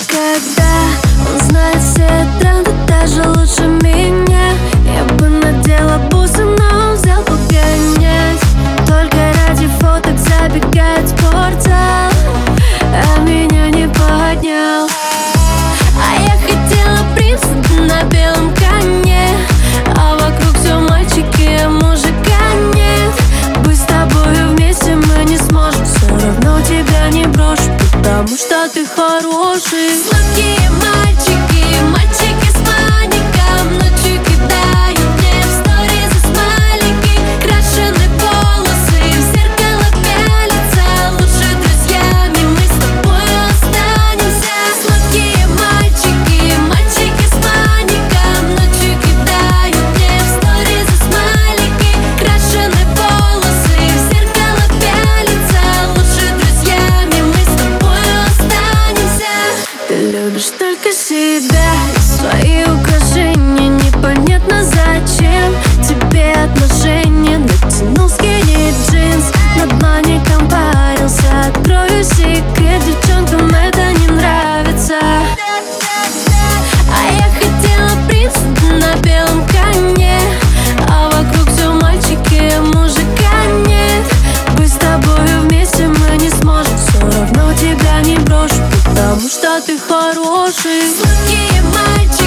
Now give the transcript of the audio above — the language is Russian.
Когда он знает все тренды, даже лучше меня. Я бы надела бусы, но он взял погонять. Только ради фоток забегает в спортзал, а меня не поднял. А я хотела принца на белом коне, а вокруг все мальчики, а мужика нет. Быть с тобою вместе мы не сможем, все равно тебя не брошу, потому что ты хороший. Сладкие мальчики, мальчики с маником, ночью кидают мне в сторизы смайлики. Крашеные волосы, в зеркало пялятся, лучше друзьями мы с тобой останемся. Сладкие мальчики, мальчики с маником, ночью кидают мне в сторизы смайлики. Крашеные волосы, в зеркало пялятся, лучше друзьями мы с тобой останемся. Ты любишь только себя и свои украшения, непонятно зачем тебе отношения. Натянул скини джинс, над маником парился. Открою секрет, девчонкам это не нравится. А я хотела принца на белом коне, а вокруг все мальчики, а мужика нет. Быть с тобою вместе мы не сможем, все равно тебя не брошу, потому что ты хороший. Сладкие мальчики.